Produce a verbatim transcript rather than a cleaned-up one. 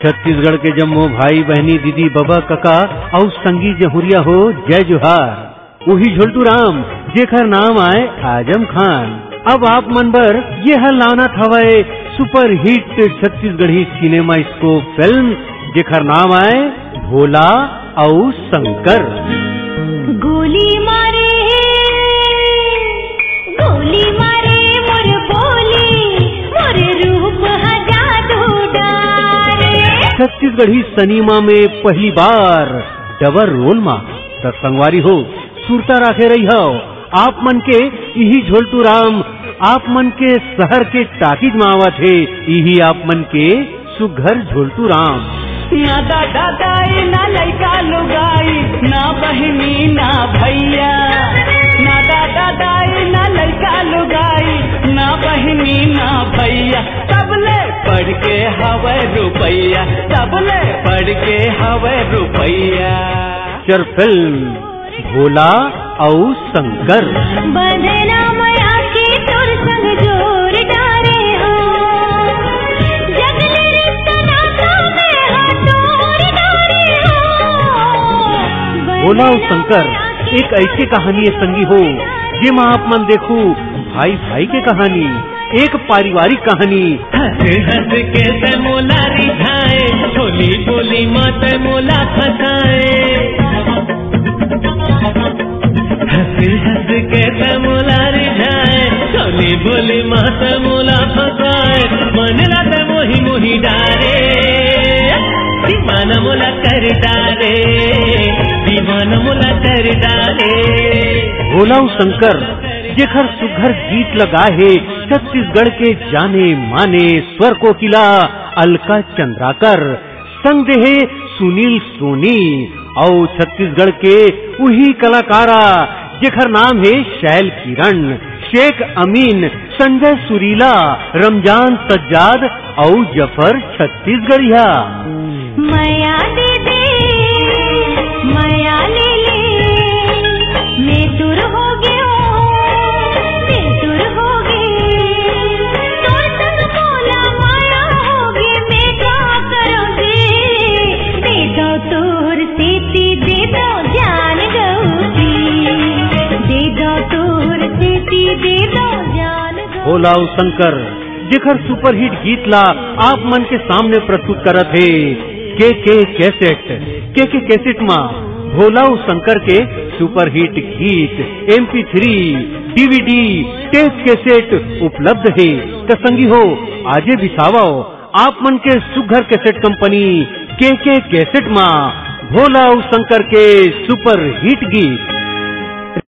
छत्तीसगढ़ के जम्मो भाई बहनी दीदी बाबा कका और संगी जहुरिया हो जय जोहार। वही झोलटू राम जेखर नाम आए आजम खान। अब आप मन बर ये हल लाना थवाए super hit Chhattisgarhi cinema scope film जेखर नाम आए भोला और शंकर। गोली मारे गोली मारे मोर बोली मोर रूप जादू डारे। छत्तीसगढ़ी सिनेमा में पहली बार डबल रोल मा संगवारी हो सुरता राखे रही हो आप मन के यही झोलटू राम आप मन के शहर के टाकीज में आवत है। यही आप मन के सुघर झोलटू राम। ना दादा दाई ना लइका लुगाई ना बहनी ना भैया, ना दादा दाई ना लइका लुगाई ना बहनी ना भैया, सबले पढ़ के हवे रुपैया, सबले पढ़ के हवे रुपैया। चर फिल्म भोला और शंकर। बंधना माया के तोर संग जोर डारे हो, जगले रिश्ता नाता में हाथोर डारे हो। भोला और शंकर एक ऐसी कहानी है संगी हो जे मां आप मन देखू भाई भाई के कहानी, एक पारिवारिक कहानी। हंस हंस के ते मोला रिझाए, बोली बोली मत मोला फसाए, हंस हंस के ते मोला रिझाए, बोली बोली मत मोला फसाए, मन लगे मोही मोही डारे, दीवाना मोला कर डारे, दीवाना मोला कर डारे। भोला और शंकर जेखर सुघर गीत लगा है छत्तीसगढ़ के जाने माने स्वर कोकिला अलका चंद्राकर, संग देहे सुनील सोनी और छत्तीसगढ़ के वही कलाकारा जेखर नाम है शैल किरण, शेख अमीन, संजय सुरीला, रमजान सज्जाद और जफर छत्तीसगढ़िया। माया दे दे माया ले ले मैं तुर हो गयो मैं तुर हो गई, तोर संग मोला माया होगी मैं क्या करोगे, दे दो तोर सीती दे दो जान गौरी, दे दो तोर सीती दे दो जान गौरी। भोला और शंकर जेखर सुपरहिट गीत ला आप मन के सामने प्रस्तुत करत है के के कैसेट। के के कैसेट मा भोला और शंकर के सुपरहिट गीत M P three DVD tape cassette उपलब्ध है। तो संगी हो आजे बिसावो आप मन के सुघर कैसेट कंपनी के के कैसेट मा भोला और शंकर के सुपरहिट गीत।